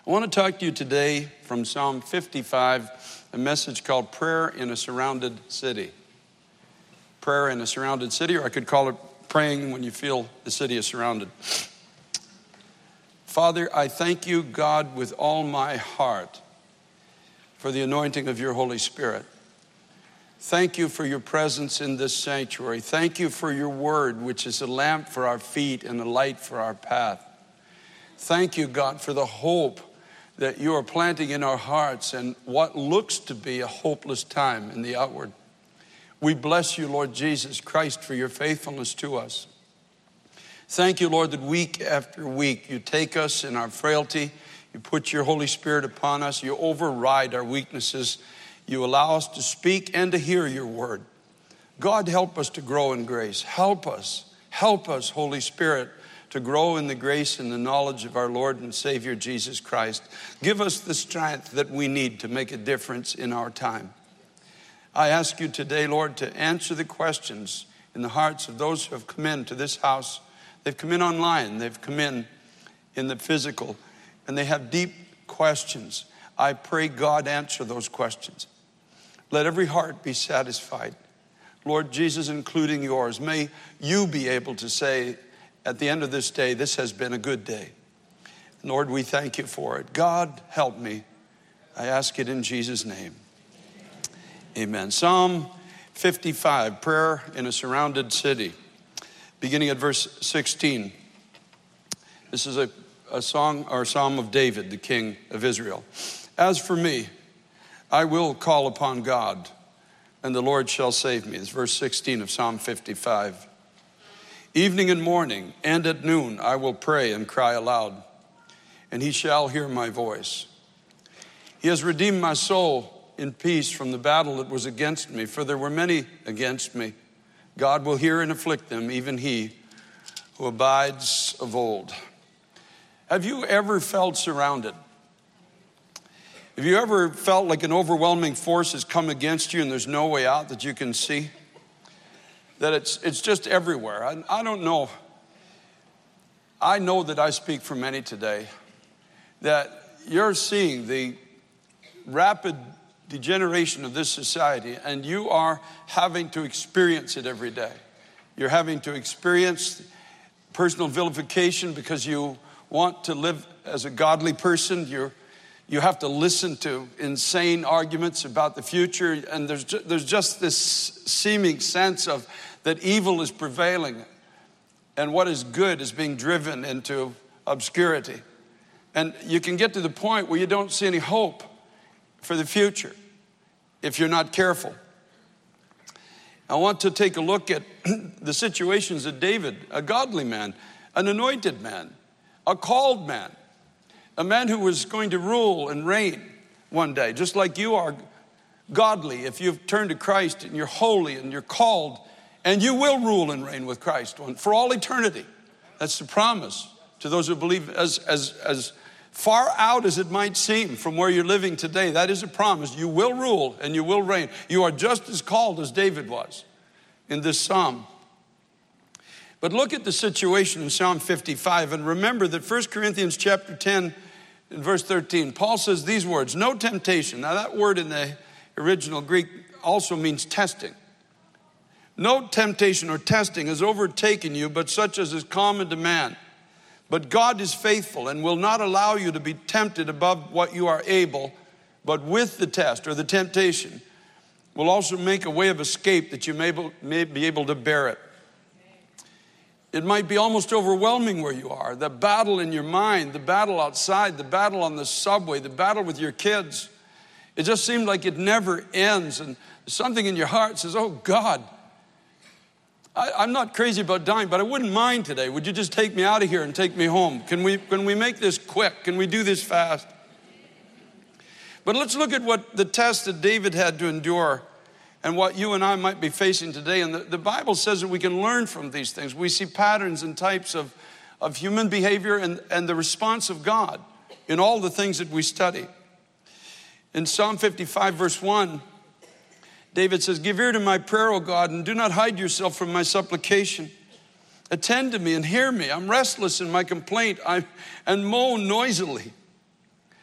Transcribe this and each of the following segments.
I want to talk to you today from Psalm 55, a message called Prayer in a Surrounded City. Prayer in a surrounded city, or I could call it praying when you feel the city is surrounded. Father, I thank you, God, with all my heart for the anointing of your Holy Spirit. Thank you for your presence in this sanctuary. Thank you for your word, which is a lamp for our feet and a light for our path. Thank you, God, for the hope that you are planting in our hearts and what looks to be a hopeless time in the outward. We bless you, Lord Jesus Christ, for your faithfulness to us. Thank you, Lord, that week after week you take us in our frailty, you put your Holy Spirit upon us, you override our weaknesses, you allow us to speak and to hear your word. God, help us to grow in grace. Help us, Holy Spirit, to grow in the grace and the knowledge of our Lord and Savior Jesus Christ. Give us the strength that we need to make a difference in our time. I ask you today, Lord, to answer the questions in the hearts of those who have come into this house. They've come in online, they've come in the physical, and they have deep questions. I pray, God, answer those questions. Let every heart be satisfied. Lord Jesus, including yours, may you be able to say, at the end of this day, this has been a good day. Lord, we thank you for it. God, help me. I ask it in Jesus' name. Amen. Psalm 55, prayer in a surrounded city. Beginning at verse 16. This is a song or psalm of David, the king of Israel. As for me, I will call upon God, and the Lord shall save me. It's verse 16 of Psalm 55. Evening and morning and at noon I will pray and cry aloud, and he shall hear my voice. He has redeemed my soul in peace from the battle that was against me, for there were many against me. God will hear and afflict them, even he who abides of old. Have you ever felt surrounded? Have you ever felt like an overwhelming force has come against you and there's no way out that you can see? That it's just everywhere. I don't know. I know that I speak for many today, that you're seeing the rapid degeneration of this society, and you are having to experience it every day. You're having to experience personal vilification because you want to live as a godly person. You have to listen to insane arguments about the future, and there's just this seeming sense of that evil is prevailing and what is good is being driven into obscurity. And you can get to the point where you don't see any hope for the future if you're not careful. I want to take a look at the situations that David, a godly man, an anointed man, a called man, a man who was going to rule and reign one day, just like you are godly if you've turned to Christ and you're holy and you're called, and you will rule and reign with Christ for all eternity. That's the promise to those who believe. As far out as it might seem from where you're living today, that is a promise. You will rule and you will reign. You are just as called as David was in this psalm. But look at the situation in Psalm 55 and remember that 1 Corinthians chapter 10 and verse 13, Paul says these words, no temptation. Now that word in the original Greek also means testing. No temptation or testing has overtaken you, but such as is common to man. But God is faithful and will not allow you to be tempted above what you are able, but with the test or the temptation will also make a way of escape that you may be able to bear it. It might be almost overwhelming where you are. The battle in your mind, the battle outside, the battle on the subway, the battle with your kids. It just seems like it never ends. And something in your heart says, oh God, I'm not crazy about dying, but I wouldn't mind today. Would you just take me out of here and take me home? Can we make this quick? Can we do this fast? But let's look at what the test that David had to endure and what you and I might be facing today. And the Bible says that we can learn from these things. We see patterns and types of human behavior and the response of God in all the things that we study. In Psalm 55, verse 1, David says, give ear to my prayer, O God, and do not hide yourself from my supplication. Attend to me and hear me. I'm restless in my complaint and moan noisily.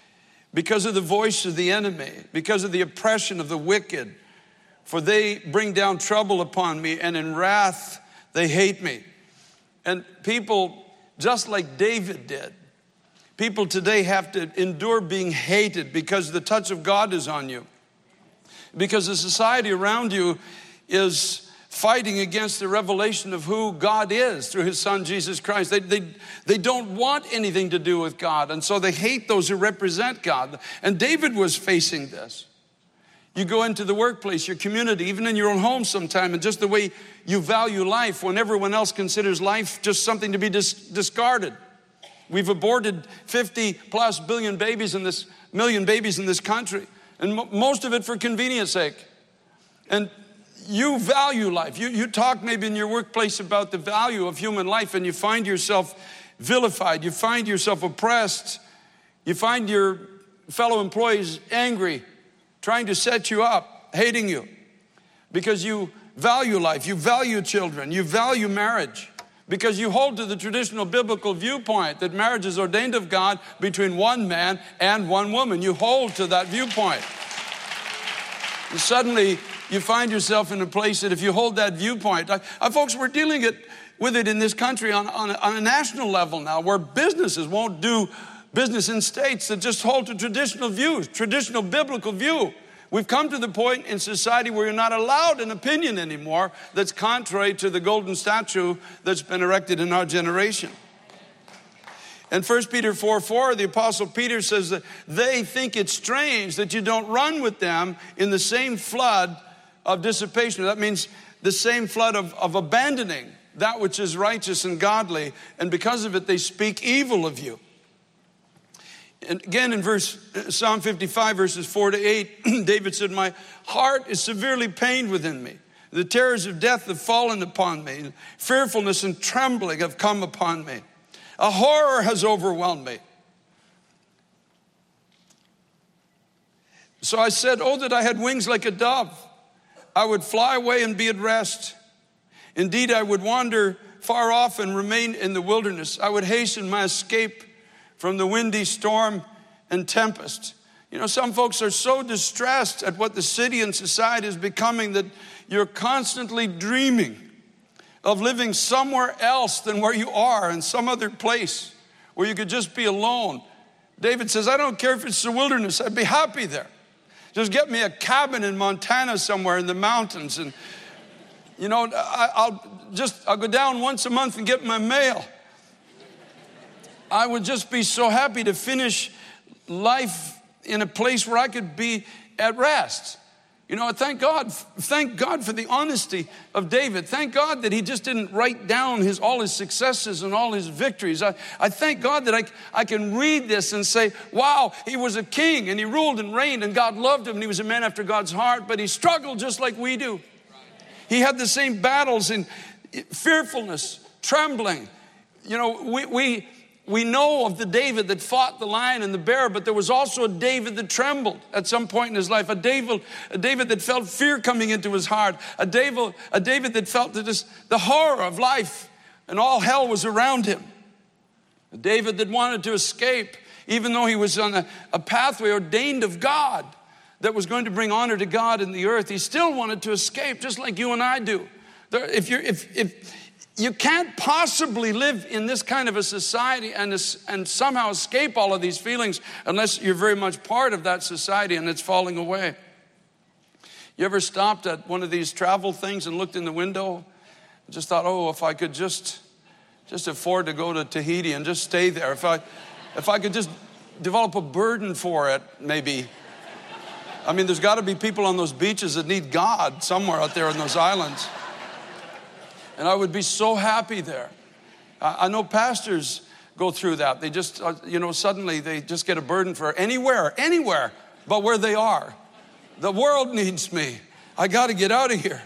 because of the voice of the enemy, because of the oppression of the wicked. For they bring down trouble upon me, and in wrath they hate me. And people, just like David did, people today have to endure being hated because the touch of God is on you. Because the society around you is fighting against the revelation of who God is through his son, Jesus Christ. They don't want anything to do with God, and so they hate those who represent God. And David was facing this. You go into the workplace, your community, even in your own home sometime, and just the way you value life when everyone else considers life just something to be discarded. We've aborted 50 plus million babies in this country, and most of it for convenience sake. And you value life. You talk maybe in your workplace about the value of human life, and you find yourself vilified. You find yourself oppressed. You find your fellow employees angry, trying to set you up, hating you, because you value life, you value children, you value marriage, because you hold to the traditional biblical viewpoint that marriage is ordained of God between one man and one woman. You hold to that viewpoint. And suddenly you find yourself in a place that if you hold that viewpoint, folks, we're dealing with it in this country on a national level now, where businesses won't do business in states that just hold to traditional views, traditional biblical view. We've come to the point in society where you're not allowed an opinion anymore that's contrary to the golden statue that's been erected in our generation. And 1 Peter 4:4, the Apostle Peter says that they think it strange that you don't run with them in the same flood of dissipation. That means the same flood of abandoning that which is righteous and godly, and because of it they speak evil of you. And again in Psalm 55 verses 4-8, David said, my heart is severely pained within me. The terrors of death have fallen upon me. Fearfulness and trembling have come upon me. A horror has overwhelmed me. So I said, oh, that I had wings like a dove. I would fly away and be at rest. Indeed, I would wander far off and remain in the wilderness. I would hasten my escape from the windy storm and tempest. You know, some folks are so distressed at what the city and society is becoming that you're constantly dreaming of living somewhere else than where you are, in some other place where you could just be alone. David says, I don't care if it's the wilderness, I'd be happy there. Just get me a cabin in Montana somewhere in the mountains, and you know, I'll go down once a month and get my mail. I would just be so happy to finish life in a place where I could be at rest. You know, thank God for the honesty of David. Thank God that he just didn't write down all his successes and all his victories. I thank God that I can read this and say, wow, he was a king and he ruled and reigned and God loved him and he was a man after God's heart, but he struggled just like we do. He had the same battles in fearfulness, trembling. You know, we know of the David that fought the lion and the bear, but there was also a David that trembled at some point in his life. A David that felt fear coming into his heart. A David that felt the horror of life and all hell was around him. A David that wanted to escape, even though he was on a pathway ordained of God that was going to bring honor to God in the earth. He still wanted to escape, just like you and I do. If you can't possibly live in this kind of a society and somehow escape all of these feelings unless you're very much part of that society and it's falling away. You ever stopped at one of these travel things and looked in the window and just thought, oh, if I could just afford to go to Tahiti and just stay there. If I could just develop a burden for it, maybe. I mean, there's got to be people on those beaches that need God somewhere out there on those islands. And I would be so happy there. I know pastors go through that. They just, suddenly they just get a burden for anywhere but where they are. The world needs me. I got to get out of here.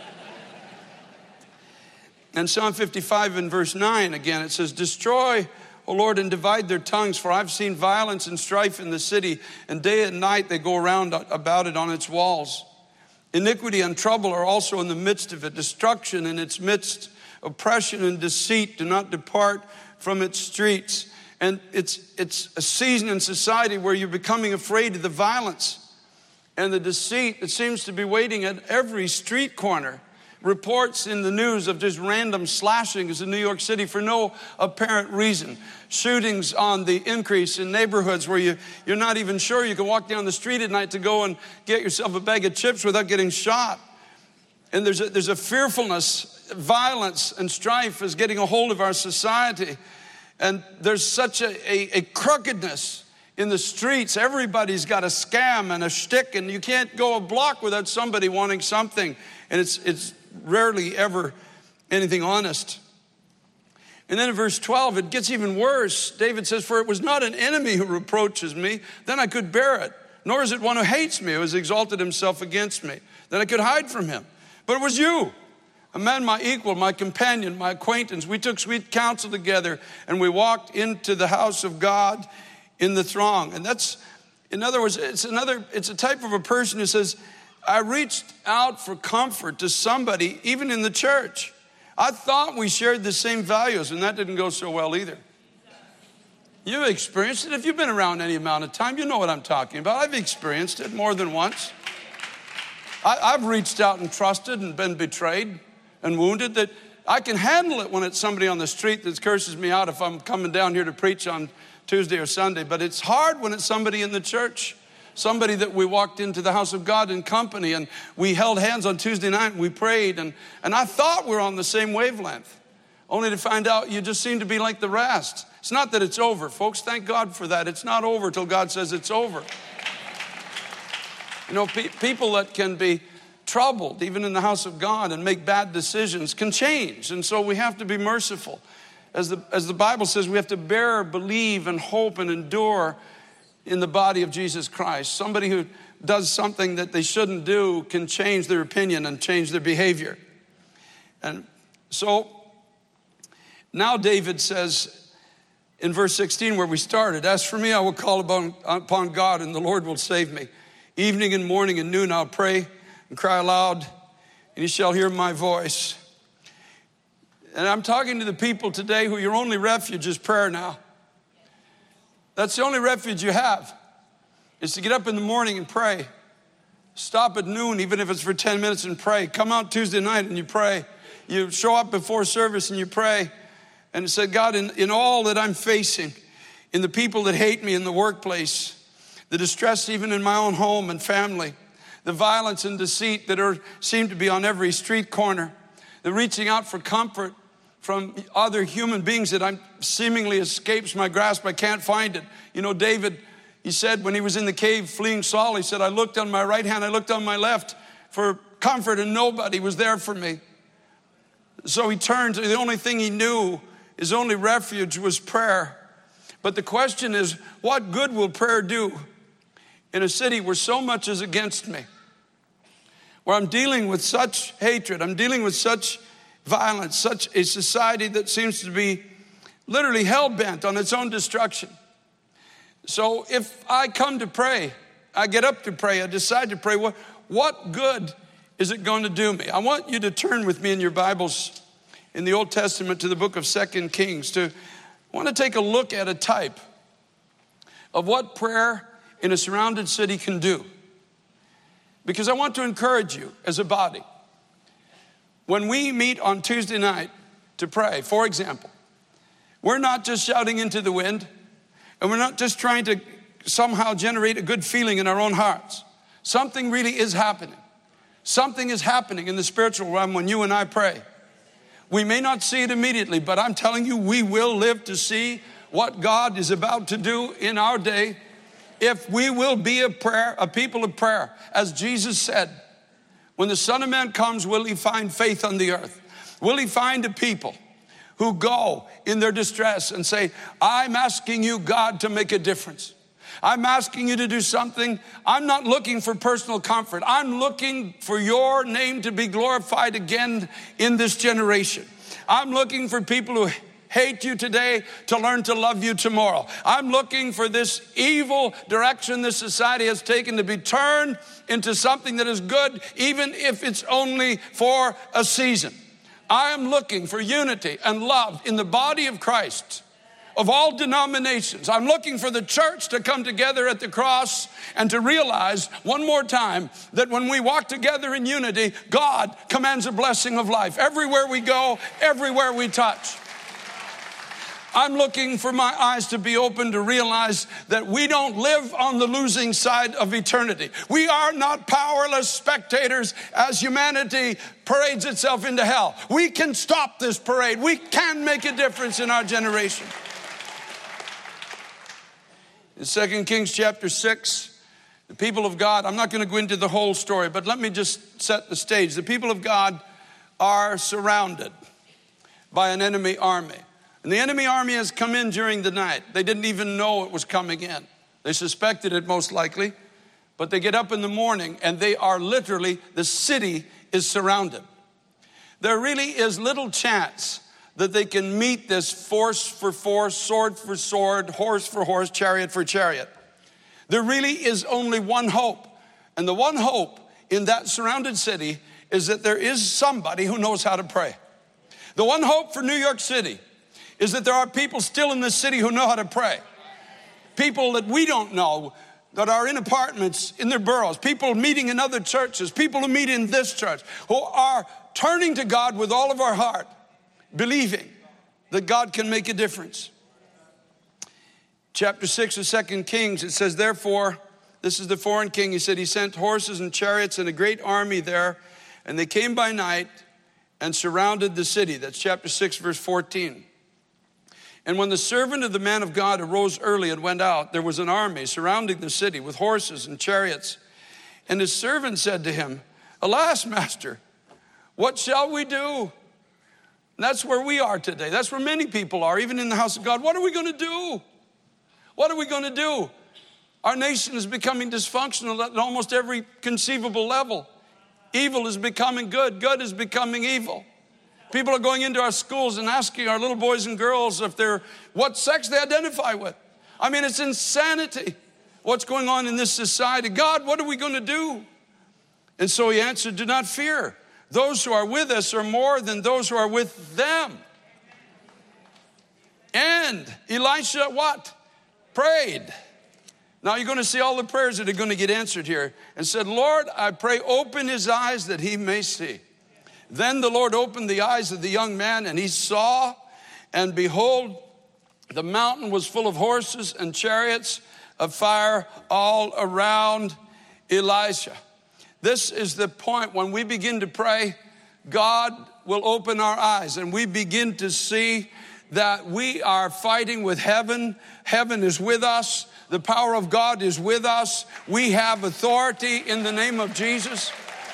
And Psalm 55 in verse 9, again, it says, destroy, O Lord, and divide their tongues, for I've seen violence and strife in the city, and day and night they go around about it on its walls. Iniquity and trouble are also in the midst of it, destruction in its midst, oppression and deceit do not depart from its streets. And it's a season in society where you're becoming afraid of the violence and the deceit that seems to be waiting at every street corner. Reports in the news of just random slashings in New York City for no apparent reason. Shootings on the increase in neighborhoods where you're not even sure you can walk down the street at night to go and get yourself a bag of chips without getting shot. And there's a fearfulness, violence and strife is getting a hold of our society. And there's such a crookedness in the streets. Everybody's got a scam and a shtick, and you can't go a block without somebody wanting something. And it's rarely ever anything honest. And then in verse 12, it gets even worse. David says, "For it was not an enemy who reproaches me, then I could bear it. Nor is it one who hates me, who has exalted himself against me, that I could hide from him. But it was you, a man my equal, my companion, my acquaintance. We took sweet counsel together, and we walked into the house of God in the throng." And that's, in other words, it's a type of a person who says, I reached out for comfort to somebody, even in the church. I thought we shared the same values, and that didn't go so well either. You've experienced it. If you've been around any amount of time, you know what I'm talking about. I've experienced it more than once. I've reached out and trusted and been betrayed and wounded. That I can handle it when it's somebody on the street that curses me out if I'm coming down here to preach on Tuesday or Sunday. But it's hard when it's somebody in the church. Somebody that we walked into the house of God in company, and we held hands on Tuesday night and we prayed, and I thought we were on the same wavelength, only to find out you just seem to be like the rest. It's not that it's over, folks. Thank God for that. It's not over till God says it's over. You know, people that can be troubled, even in the house of God, and make bad decisions can change. And so we have to be merciful. As the Bible says, we have to bear, believe, and hope and endure in the body of Jesus Christ. Somebody who does something that they shouldn't do can change their opinion and change their behavior. And so now David says in verse 16 where we started, "As for me, I will call upon God, and the Lord will save me. Evening and morning and noon I'll pray and cry aloud, and he shall hear my voice." And I'm talking to the people today who your only refuge is prayer now. That's the only refuge you have, is to get up in the morning and pray. Stop at noon, even if it's for 10 minutes, and pray. Come out Tuesday night and you pray. You show up before service and you pray. And say, "God, in all that I'm facing, in the people that hate me in the workplace, the distress even in my own home and family, the violence and deceit that seem to be on every street corner, the reaching out for comfort from other human beings that seemingly escapes my grasp. I can't find it." You know, David, he said when he was in the cave fleeing Saul, he said, "I looked on my right hand, I looked on my left for comfort, and nobody was there for me." So he turned to the only thing he knew, his only refuge was prayer. But the question is, what good will prayer do in a city where so much is against me? Where I'm dealing with such hatred, I'm dealing with such violence, such a society that seems to be literally hell-bent on its own destruction. So if I come to pray, I get up to pray, I decide to pray, what good is it going to do me? I want you to turn with me in your Bibles in the Old Testament to the book of 2 Kings. I want to take a look at a type of what prayer in a surrounded city can do. Because I want to encourage you as a body. When we meet on Tuesday night to pray, for example, we're not just shouting into the wind, and we're not just trying to somehow generate a good feeling in our own hearts. Something really is happening. Something is happening in the spiritual realm when you and I pray. We may not see it immediately, but I'm telling you, we will live to see what God is about to do in our day if we will be a people of prayer. As Jesus said, when the Son of Man comes, will he find faith on the earth? Will he find a people who go in their distress and say, "I'm asking you, God, to make a difference. I'm asking you to do something. I'm not looking for personal comfort. I'm looking for your name to be glorified again in this generation. I'm looking for people who hate you today to learn to love you tomorrow. I'm looking for this evil direction this society has taken to be turned into something that is good, even if it's only for a season. I am looking for unity and love in the body of Christ. of all denominations. I'm looking for the church to come together at the cross and to realize one more time that when we walk together in unity, God commands a blessing of life everywhere we go, everywhere we touch. I'm looking for my eyes to be open to realize that we don't live on the losing side of eternity. We are not powerless spectators as humanity parades itself into hell. We can stop this parade. We can make a difference in our generation. In 2 Kings chapter 6, the people of God, I'm not going to go into the whole story, but let me just set the stage. The people of God are surrounded by an enemy army. And the enemy army has come in during the night. They didn't even know it was coming in. They suspected it most likely, but they get up in the morning and they are literally, the city is surrounded. There really is little chance that they can meet this force for force, sword for sword, horse for horse, chariot for chariot. There really is only one hope. And the one hope in that surrounded city is that there is somebody who knows how to pray. The one hope for New York City is that there are people still in this city who know how to pray. People that we don't know that are in apartments in their boroughs, people meeting in other churches, people who meet in this church, who are turning to God with all of our heart, believing that God can make a difference. Chapter 6 of 2 Kings, it says, therefore, this is the foreign king. He said he sent horses and chariots and a great army there, and they came by night and surrounded the city. That's chapter 6, verse 14. And when the servant of the man of God arose early and went out, there was an army surrounding the city with horses and chariots. And his servant said to him, alas, master, what shall we do? And that's where we are today. That's where many people are, even in the house of God. What are we going to do? What are we going to do? Our nation is becoming dysfunctional at almost every conceivable level. Evil is becoming good. Good is becoming evil. People are going into our schools and asking our little boys and girls if what sex they identify with. I mean, it's insanity what's going on in this society. God, what are we going to do? And so he answered, do not fear. Those who are with us are more than those who are with them. And Elisha what? Prayed. Now you're going to see all the prayers that are going to get answered here. And said, Lord, I pray, open his eyes that he may see. Then the Lord opened the eyes of the young man, and he saw, and behold, the mountain was full of horses and chariots of fire all around Elisha. This is the point when we begin to pray, God will open our eyes, and we begin to see that we are fighting with heaven. Heaven is with us. The power of God is with us. We have authority in the name of Jesus.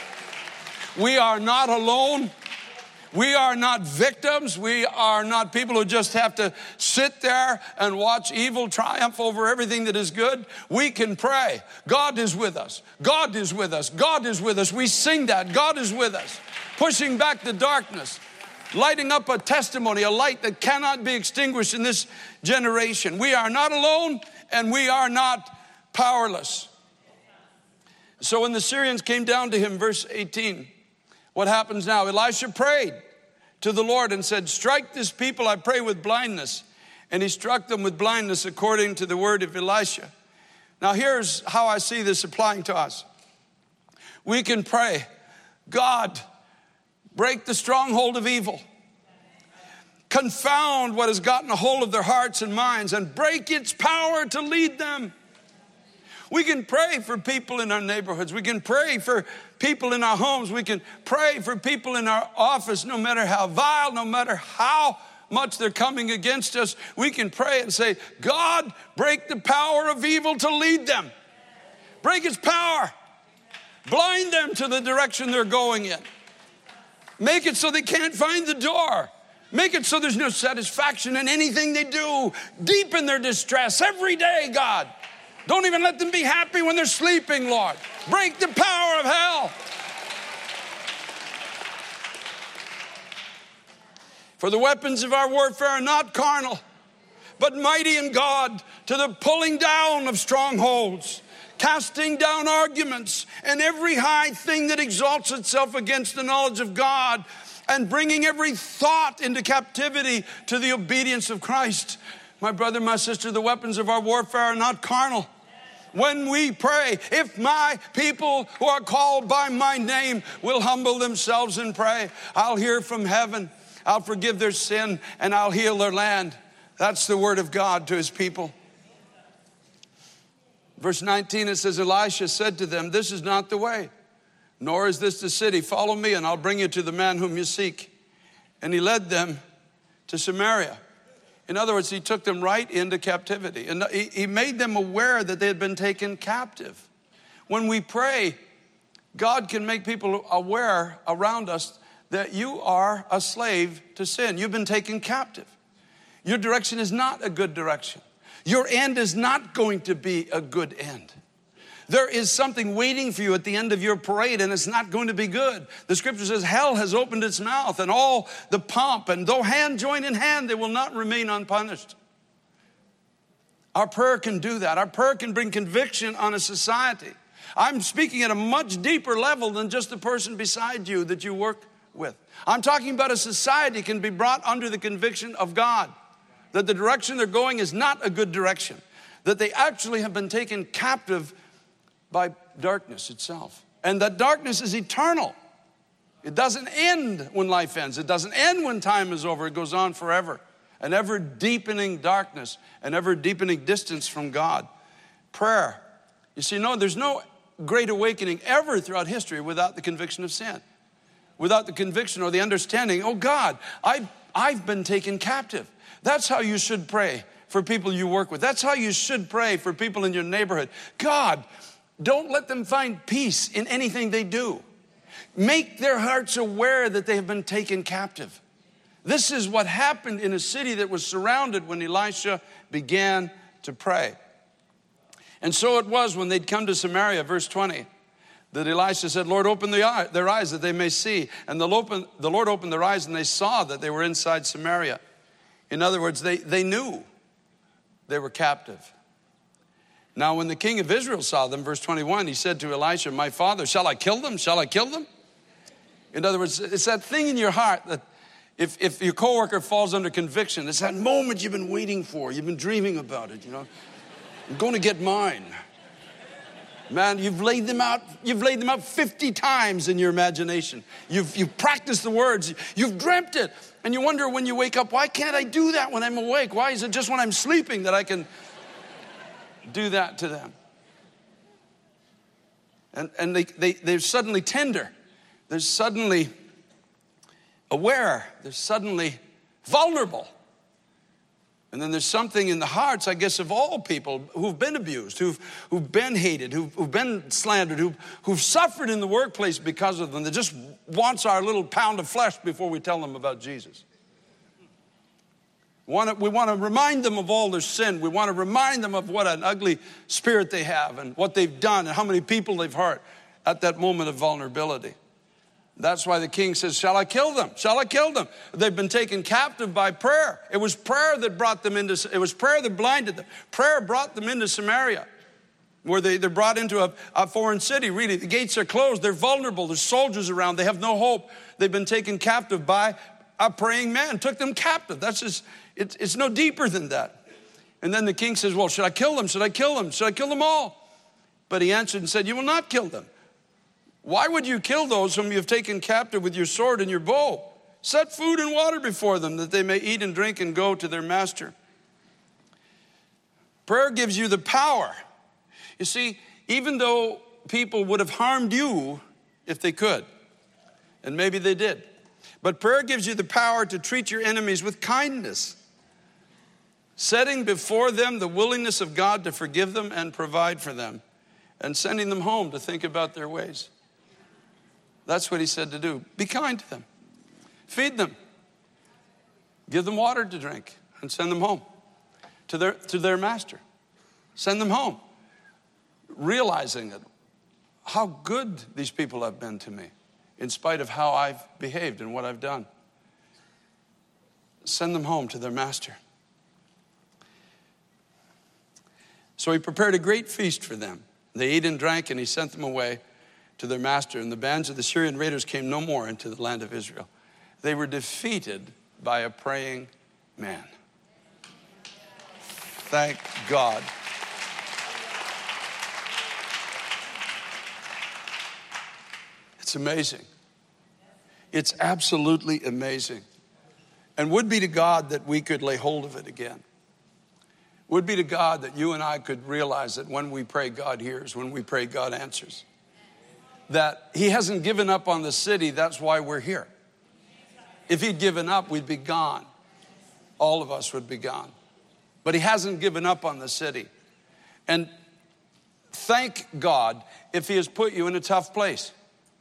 We are not alone. We are not victims. We are not people who just have to sit there and watch evil triumph over everything that is good. We can pray. God is with us. God is with us. God is with us. We sing that. God is with us. Pushing back the darkness. Lighting up a testimony, a light that cannot be extinguished in this generation. We are not alone and we are not powerless. So when the Syrians came down to him, verse 18, what happens now? Elisha prayed to the Lord and said, strike this people, I pray, with blindness. And he struck them with blindness according to the word of Elisha. Now here's how I see this applying to us. We can pray, God, break the stronghold of evil. Confound what has gotten a hold of their hearts and minds and break its power to lead them. We can pray for people in our neighborhoods. We can pray for people in our homes. We can pray for people in our office, no matter how vile, no matter how much they're coming against us. We can pray and say, God, break the power of evil to lead them. Break its power. Blind them to the direction they're going in. Make it so they can't find the door. Make it so there's no satisfaction in anything they do. Deepen their distress every day, God. Don't even let them be happy when they're sleeping, Lord. Break the power of hell. For the weapons of our warfare are not carnal, but mighty in God to the pulling down of strongholds, casting down arguments and every high thing that exalts itself against the knowledge of God, and bringing every thought into captivity to the obedience of Christ. My brother, my sister, the weapons of our warfare are not carnal. When we pray, if my people who are called by my name will humble themselves and pray, I'll hear from heaven, I'll forgive their sin, and I'll heal their land. That's the word of God to his people. Verse 19, it says, Elisha said to them, this is not the way, nor is this the city. Follow me, and I'll bring you to the man whom you seek. And he led them to Samaria. In other words, he took them right into captivity. And he made them aware that they had been taken captive. When we pray, God can make people aware around us that you are a slave to sin. You've been taken captive. Your direction is not a good direction. Your end is not going to be a good end. There is something waiting for you at the end of your parade, and it's not going to be good. The scripture says hell has opened its mouth, and all the pomp, and though hand join in hand, they will not remain unpunished. Our prayer can do that. Our prayer can bring conviction on a society. I'm speaking at a much deeper level than just the person beside you that you work with. I'm talking about a society can be brought under the conviction of God, that the direction they're going is not a good direction, that they actually have been taken captive by darkness itself. And that darkness is eternal. It doesn't end when life ends. It doesn't end when time is over. It goes on forever. An ever deepening darkness, an ever deepening distance from God. Prayer. You see, there's no great awakening ever throughout history without the conviction of sin. Without the conviction or the understanding, oh God, I've been taken captive. That's how you should pray for people you work with. That's how you should pray for people in your neighborhood. God, don't let them find peace in anything they do. Make their hearts aware that they have been taken captive. This is what happened in a city that was surrounded when Elisha began to pray. And so it was when they'd come to Samaria, verse 20, that Elisha said, Lord, open their eyes that they may see. And the Lord opened their eyes and they saw that they were inside Samaria. In other words, they knew they were captive. Now, when the king of Israel saw them, verse 21, he said to Elisha, my father, shall I kill them? Shall I kill them? In other words, it's that thing in your heart that if your coworker falls under conviction, it's that moment you've been waiting for. You've been dreaming about it, I'm going to get mine. Man, you've laid them out 50 times in your imagination. You've practiced the words. You've dreamt it. And you wonder when you wake up, why can't I do that when I'm awake? Why is it just when I'm sleeping that I can do that to them? And they're suddenly tender. They're suddenly aware. They're suddenly vulnerable. And then there's something in the hearts, I guess, of all people who've been abused, who've been hated, who've been slandered, who've suffered in the workplace because of them, that just wants our little pound of flesh before we tell them about Jesus. We want to remind them of all their sin. We want to remind them of what an ugly spirit they have and what they've done and how many people they've hurt at that moment of vulnerability. That's why the king says, shall I kill them? Shall I kill them? They've been taken captive by prayer. It was prayer that it was prayer that blinded them. Prayer brought them into Samaria, where they're brought into a foreign city. Really, the gates are closed. They're vulnerable. There's soldiers around. They have no hope. They've been taken captive by a praying man. Took them captive. That's just, it's no deeper than that. And then the king says, well, should I kill them? Should I kill them? Should I kill them all? But he answered and said, you will not kill them. Why would you kill those whom you have taken captive with your sword and your bow? Set food and water before them that they may eat and drink and go to their master. Prayer gives you the power. You see, even though people would have harmed you if they could, and maybe they did, but prayer gives you the power to treat your enemies with kindness, setting before them the willingness of God to forgive them and provide for them, and sending them home to think about their ways. That's what he said to do. Be kind to them. Feed them. Give them water to drink and send them home to their master. Send them home. Realizing that how good these people have been to me in spite of how I've behaved and what I've done. Send them home to their master. So he prepared a great feast for them. They ate and drank, and he sent them away to their master. And the bands of the Syrian raiders came no more into the land of Israel. They were defeated by a praying man. Thank God. It's amazing. It's absolutely amazing. And would be to God that we could lay hold of it again. Would be to God that you and I could realize that when we pray, God hears. When we pray, God answers. That he hasn't given up on the city. That's why we're here. If he'd given up, we'd be gone. All of us would be gone. But he hasn't given up on the city. And thank God if he has put you in a tough place.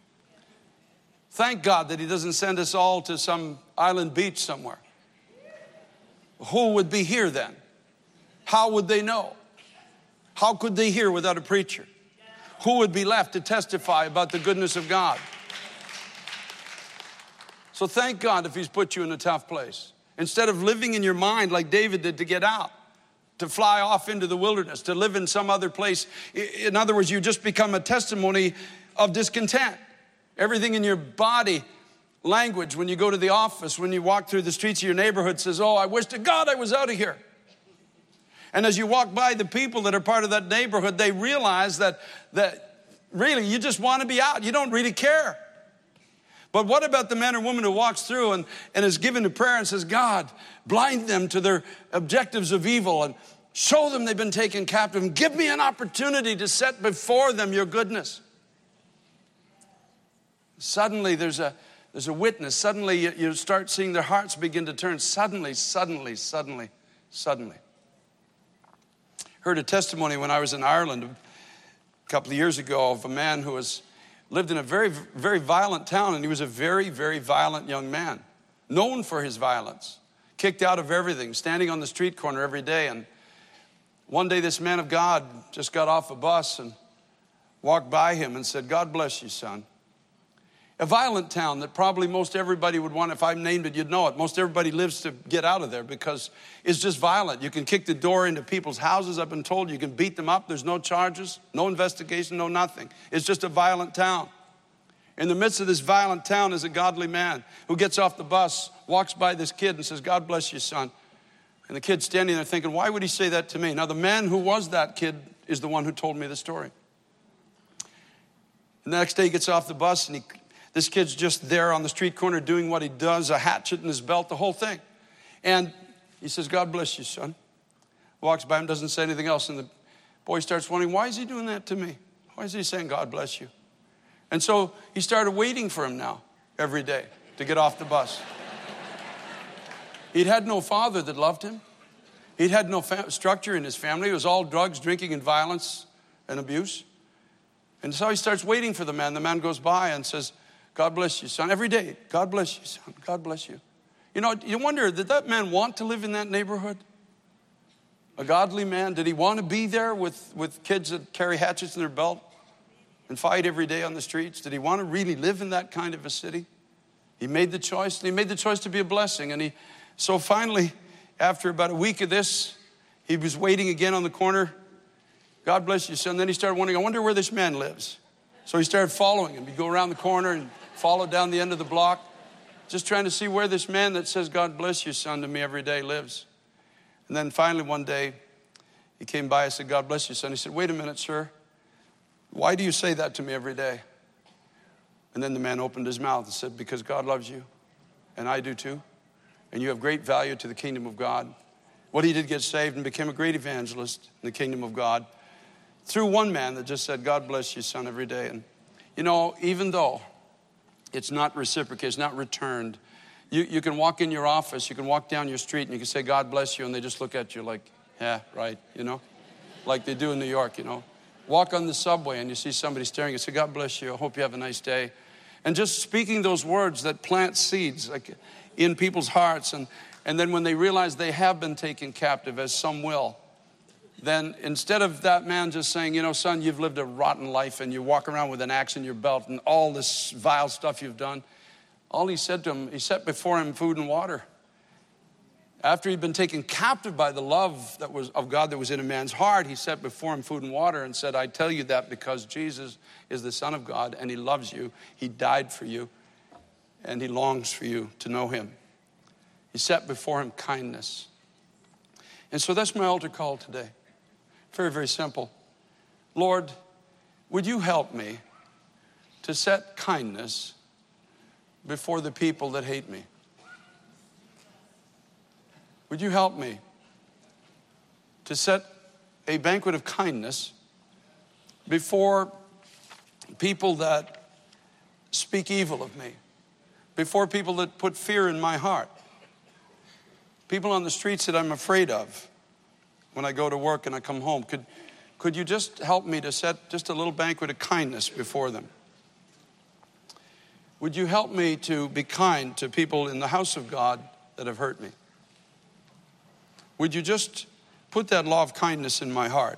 Thank God that he doesn't send us all to some island beach somewhere. Who would be here then? How would they know? How could they hear without a preacher? Who would be left to testify about the goodness of God? So thank God if he's put you in a tough place. Instead of living in your mind like David did to get out, to fly off into the wilderness, to live in some other place. In other words, you just become a testimony of discontent. Everything in your body language, when you go to the office, when you walk through the streets of your neighborhood, says, oh, I wish to God I was out of here. And as you walk by the people that are part of that neighborhood, they realize that really you just want to be out. You don't really care. But what about the man or woman who walks through and is given to prayer and says, God, blind them to their objectives of evil and show them they've been taken captive and give me an opportunity to set before them your goodness. Suddenly there's a witness. Suddenly you start seeing their hearts begin to turn. Suddenly. Heard a testimony when I was in Ireland a couple of years ago of a man who lived in a very, very violent town, and he was a very, very violent young man, known for his violence, kicked out of everything, standing on the street corner every day. And one day this man of God just got off a bus and walked by him and said, God bless you, son. A violent town that probably most everybody would want. If I named it, you'd know it. Most everybody lives to get out of there because it's just violent. You can kick the door into people's houses, I've been told. You can beat them up. There's no charges, no investigation, no nothing. It's just a violent town. In the midst of this violent town is a godly man who gets off the bus, walks by this kid and says, God bless you, son. And the kid's standing there thinking, why would he say that to me? Now, the man who was that kid is the one who told me the story. And the next day he gets off the bus and this kid's just there on the street corner doing what he does, a hatchet in his belt, the whole thing. And he says, God bless you, son. Walks by him, doesn't say anything else. And the boy starts wondering, why is he doing that to me? Why is he saying, God bless you? And so he started waiting for him now every day to get off the bus. He'd had no father that loved him. He'd had no structure in his family. It was all drugs, drinking, and violence and abuse. And so he starts waiting for the man. The man goes by and says, God bless you, son. Every day, God bless you, son. God bless you. You know, you wonder, did that man want to live in that neighborhood? A godly man? Did he want to be there with kids that carry hatchets in their belt and fight every day on the streets? Did he want to really live in that kind of a city? He made the choice, and he made the choice to be a blessing. And so finally, after about a week of this, he was waiting again on the corner. God bless you, son. Then he started wondering, I wonder where this man lives. So he started following him. He'd go around the corner and follow down the end of the block, just trying to see where this man that says, God bless you, son, to me every day lives. And then finally one day, he came by and said, God bless you, son. He said, wait a minute, sir. Why do you say that to me every day? And then the man opened his mouth and said, because God loves you, and I do too. And you have great value to the kingdom of God. What he did get saved and became a great evangelist in the kingdom of God through one man that just said, God bless you, son, every day. And, you know, even though it's not reciprocated, it's not returned, you can walk in your office, you can walk down your street, and you can say, God bless you, and they just look at you like, yeah, right, you know, like they do in New York, you know. Walk on the subway, and you see somebody staring, you say, God bless you, I hope you have a nice day. And just speaking those words that plant seeds like in people's hearts, and then when they realize they have been taken captive, as some will, then instead of that man just saying, you know, son, you've lived a rotten life and you walk around with an axe in your belt and all this vile stuff you've done, all he said to him, he set before him food and water. After he'd been taken captive by the love that was of God that was in a man's heart, he set before him food and water and said, I tell you that because Jesus is the Son of God and he loves you. He died for you and he longs for you to know him. He set before him kindness. And so that's my altar call today. Very, very simple. Lord, would you help me to set kindness before the people that hate me? Would you help me to set a banquet of kindness before people that speak evil of me, before people that put fear in my heart, people on the streets that I'm afraid of when I go to work and I come home? Could you just help me to set just a little banquet of kindness before them? Would you help me to be kind to people in the house of God that have hurt me? Would you just put that law of kindness in my heart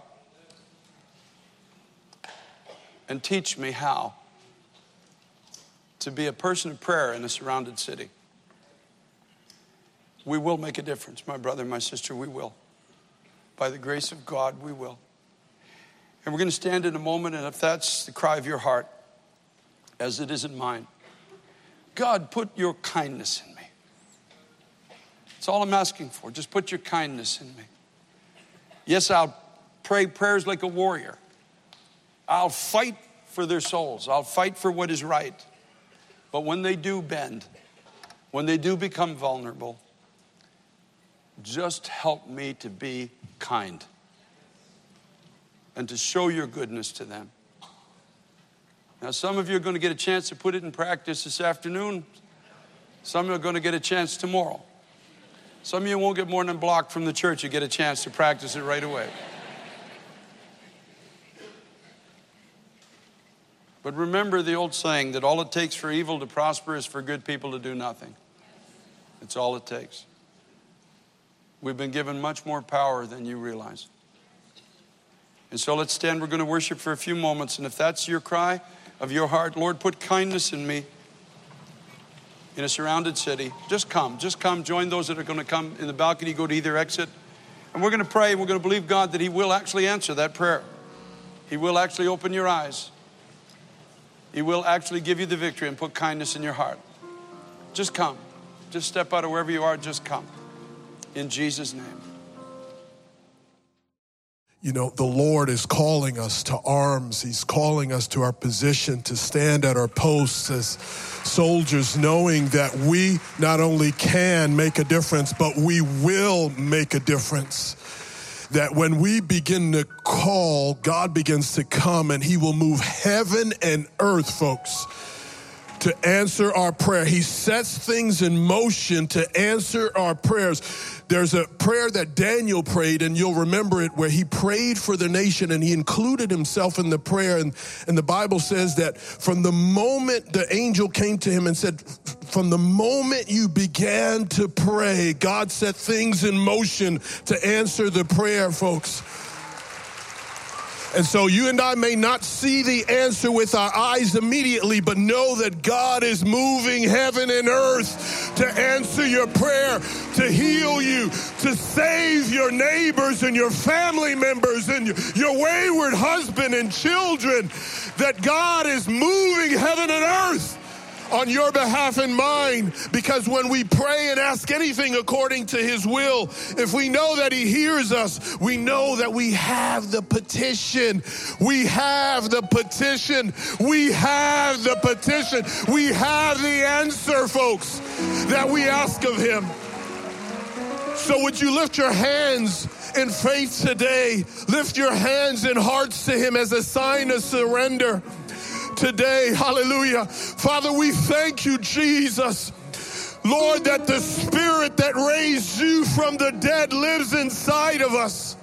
and teach me how to be a person of prayer in a surrounded city? We will make a difference, my brother, my sister, we will. By the grace of God, we will. And we're going to stand in a moment, and if that's the cry of your heart, as it is in mine, God, put your kindness in me. That's all I'm asking for. Just put your kindness in me. Yes, I'll pray prayers like a warrior. I'll fight for their souls. I'll fight for what is right. But when they do bend, when they do become vulnerable, just help me to be kind and to show your goodness to them. Now, some of you are going to get a chance to put it in practice this afternoon. Some are going to get a chance tomorrow. Some of you won't get more than blocked from the church. You get a chance to practice it right away. But remember the old saying that all it takes for evil to prosper is for good people to do nothing. It's all it takes. We've been given much more power than you realize. And so let's stand. We're going to worship for a few moments. And if that's your cry of your heart, Lord, put kindness in me in a surrounded city, just come. Join those that are going to come in the balcony. Go to either exit. And we're going to pray, and we're going to believe God that he will actually answer that prayer. He will actually open your eyes. He will actually give you the victory and put kindness in your heart. Just come. Just step out of wherever you are. Just come. In Jesus' name. You know, the Lord is calling us to arms. He's calling us to our position to stand at our posts as soldiers, knowing that we not only can make a difference, but we will make a difference. That when we begin to call, God begins to come, and he will move heaven and earth, folks, to answer our prayer. He sets things in motion to answer our prayers. There's a prayer that Daniel prayed, and you'll remember it, where he prayed for the nation, and he included himself in the prayer. And the Bible says that from the moment the angel came to him and said, from the moment you began to pray, God set things in motion to answer the prayer, folks. And so you and I may not see the answer with our eyes immediately, but know that God is moving heaven and earth to answer your prayer, to heal you, to save your neighbors and your family members and your wayward husband and children. That God is moving heaven and earth on your behalf and mine, because when we pray and ask anything according to his will, if we know that he hears us, we know that we have the petition. We have the petition. We have the petition. We have the answer, folks, that we ask of him. So would you lift your hands in faith today? Lift your hands and hearts to him as a sign of surrender today. Hallelujah. Father, we thank you, Jesus. Lord, that the Spirit that raised you from the dead lives inside of us.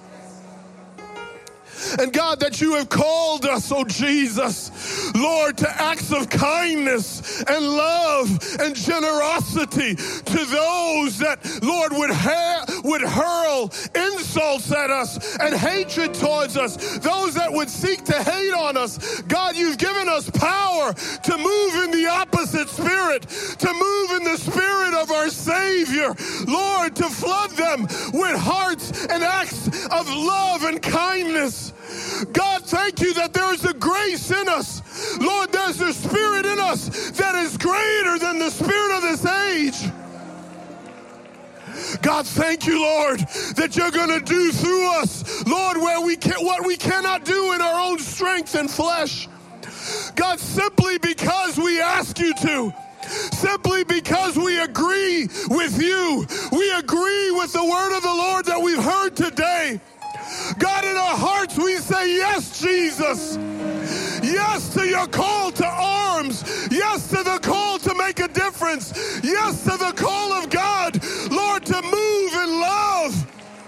And God, that you have called us, oh Jesus, Lord, to acts of kindness and love and generosity to those that, Lord, would hurl insults at us and hatred towards us, those that would seek to hate on us. God, you've given us power to move in the opposite spirit, to move in the spirit of our Savior, Lord, to flood them with hearts and acts of love and kindness. God, thank you that there is a grace in us. Lord, there's a spirit in us that is greater than the spirit of this age. God, thank you, Lord, that you're going to do through us, Lord, what we cannot do in our own strength and flesh. God, simply because we ask you to, simply because we agree with you, we agree with the word of the Lord that we've heard today. God, in our hearts we say, yes, Jesus. Yes to your call to arms. Yes to the call to make a difference. Yes to the call of God, Lord, to move in love.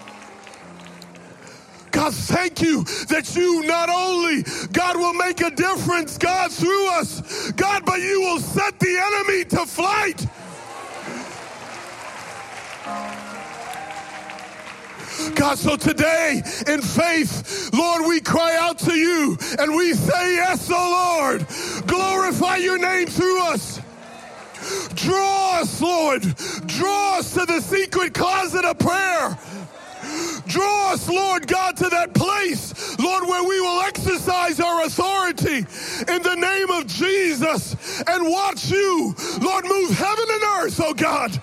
God, thank you that you not only, God, will make a difference, God, through us, God, but you will set the enemy to flight. God, so today in faith, Lord, we cry out to you and we say, yes, oh Lord, glorify your name through us. Draw us, Lord, draw us to the secret closet of prayer. Draw us, Lord God, to that place, Lord, where we will exercise our authority in the name of Jesus and watch you, Lord, move heaven and earth, oh God.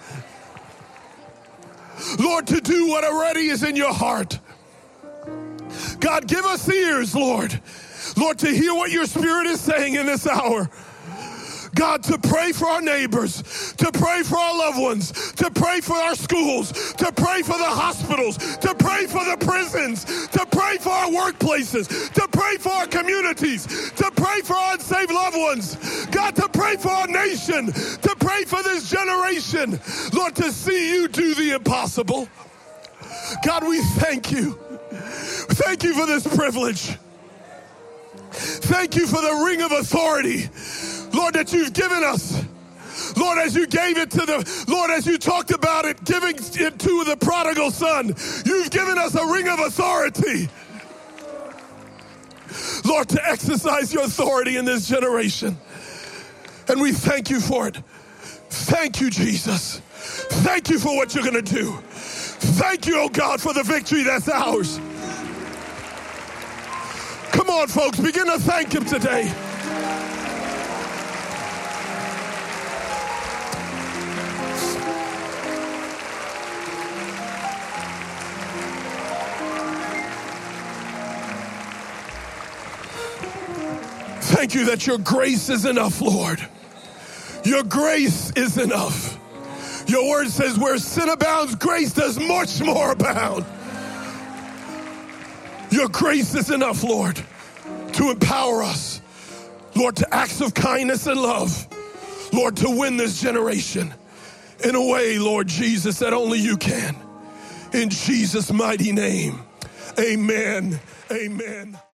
Lord, to do what already is in your heart. God, give us ears, Lord. Lord, to hear what your Spirit is saying in this hour. God, to pray for our neighbors, to pray for our loved ones, to pray for our schools, to pray for the hospitals, to pray for the prisons, to pray for our workplaces, to pray for our communities, to pray for our unsaved loved ones. God, to pray for our nation, to pray for this generation. Lord, to see you do the impossible. God, we thank you. Thank you for this privilege. Thank you for the ring of authority, Lord, that you've given us. Lord, as you gave it to Lord, as you talked about it, giving it to the prodigal son, you've given us a ring of authority. Lord, to exercise your authority in this generation. And we thank you for it. Thank you, Jesus. Thank you for what you're going to do. Thank you, oh God, for the victory that's ours. Come on, folks, begin to thank him today. Thank you that your grace is enough, Lord. Your grace is enough. Your word says where sin abounds, grace does much more abound. Your grace is enough, Lord, to empower us, Lord, to acts of kindness and love, Lord, to win this generation in a way, Lord Jesus, that only you can. In Jesus' mighty name, amen, amen.